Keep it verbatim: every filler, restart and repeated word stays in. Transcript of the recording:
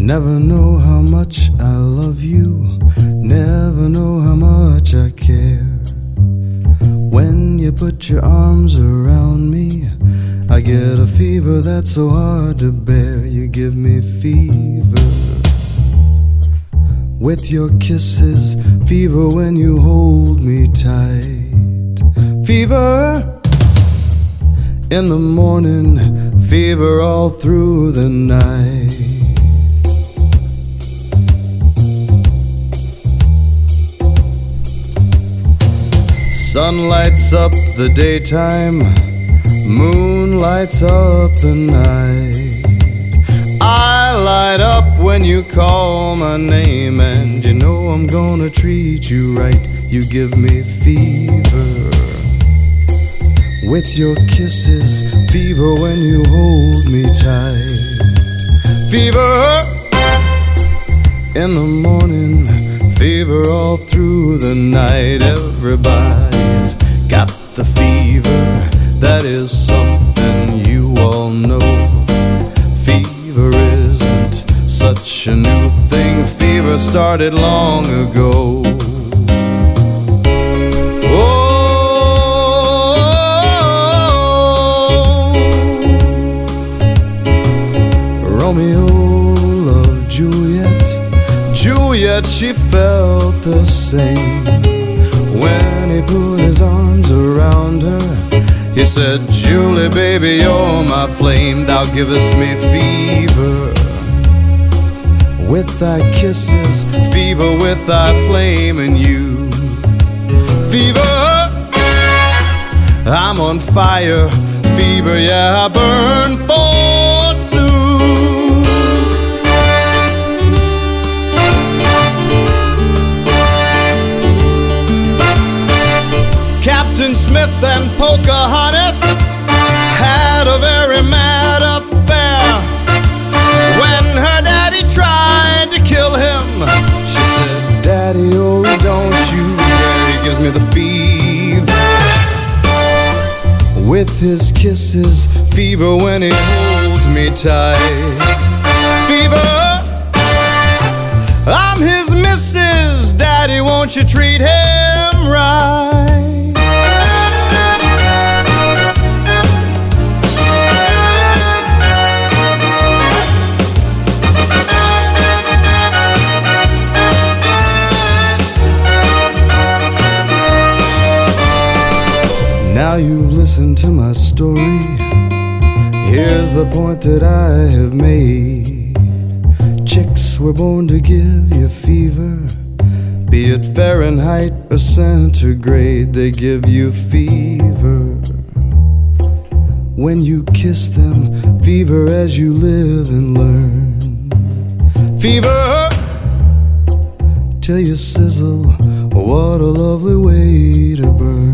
Never know how much I love you, never know how much I care. When you put your arms around me, I get a fever that's so hard to bear. You give me fever with your kisses, fever when you hold me tight. Fever in the morning, fever all through the night. Sun lights up the daytime, moon lights up the night. I light up when you call my name, and you know I'm gonna treat you right. You give me fever with your kisses, fever when you hold me tight. Fever in the morning, fever all through the night. Everybody's got the fever, that is something you all know. Fever isn't such a new thing, fever started long ago. Romeo loved Juliet, Juliet, she felt the same. When he put his arms around her, he said, Julie, baby, you're my flame. Thou givest me fever with thy kisses, fever with thy flame and you. Fever, I'm on fire. Fever, yeah, I burn forsooth. Captain Smith and Pocahontas had a very mad affair. When her daddy tried to kill him, she said, Daddy, oh, don't you dare. He gives me the fever with his kisses, fever when he holds me tight. Fever, I'm his missus. Daddy, won't you treat him right? Now you've listened to my story. Here's the point that I have made. Chicks were born to give you fever, be it Fahrenheit or centigrade. They give you fever when you kiss them, fever as you live and learn. Fever till you sizzle, what a lovely way to burn.